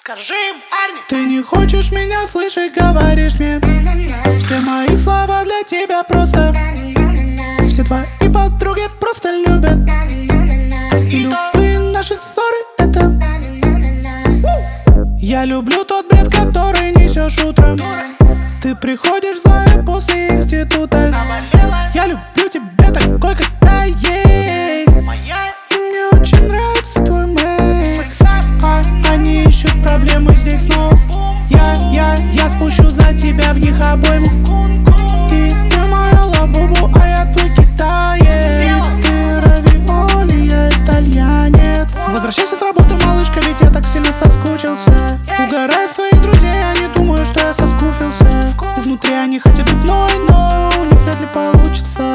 Скажи им, Арни. Ты не хочешь меня слышать, говоришь мне. Все мои слова для тебя просто. Все твои подруги просто любят. И любые наши ссоры это. Я люблю тот бред, который несешь утром. Ты приходишь за после института. Я люблю тебя такой, какая есть. И мне очень нравится твой мейкс. Они ищут проблемы здесь, но я спущу за тебя в них обойму. И ты моя лабубу, а я твой китаец. Ты равиоли, я итальянец. Возвращайся с работы, малышка, ведь я так сильно соскучился. Угорают своих друзей, они думают, что я соскуфился. Изнутри они хотят быть мной, но у них вряд ли получится.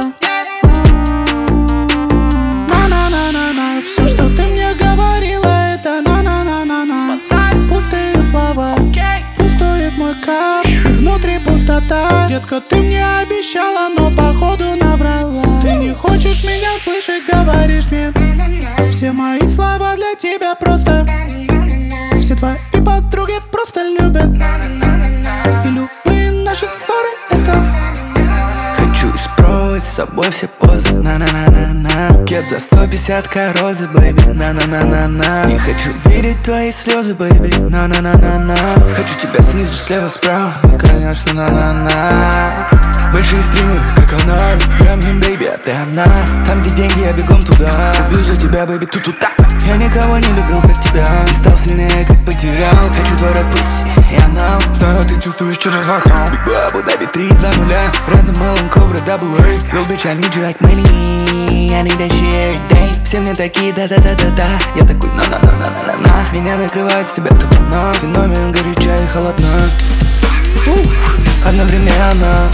На-на-на-на-на. Все, что ты мне говорила, это на-на-на-на-на. Пустые слова, пустует мой кап, и внутри пустота. Детка, ты мне обещала, но походу наврала. Ты не хочешь меня слышать, говоришь мне. Все мои слова для тебя просто. Все твои подруги просто любят. И любые наши ссоры это. Хочу испробовать с собой все позы. На-на-на-на-на. Букет за 150 розы, бэйби. На-на-на-на-на. Не хочу видеть твои слезы, бэйби. На-на-на-на-на. Хочу тебя снизу, слева, справа. И, конечно, на-на-на. Большие стримы, как канал. Грамм, бэйби, а ты одна. Там, где деньги, я бегом туда. Убью за тебя, бэйби, тут-тут-так. Я никого не любил, как тебя. И стал сильнее, как потерял. Хочу твой рот пусси, я нал. Знаю, ты чувствуешь через вокал. Big Boy, Abu Dhabi 3-2-0. Рэндом, Мэлон, Кобра, Double A. Real bitch, I need you like money. I need that shit every day. Все мне такие да-да-да-да-да. Я такой на-на-на-на-на-на. Меня накрывает с тебя так волна. Феномен горяча и холодна. Одновременно.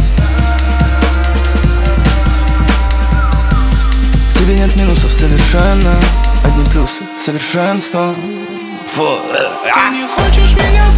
В тебе нет минусов совершенно. Одни плюсы, совершенство. Ты не хочешь меня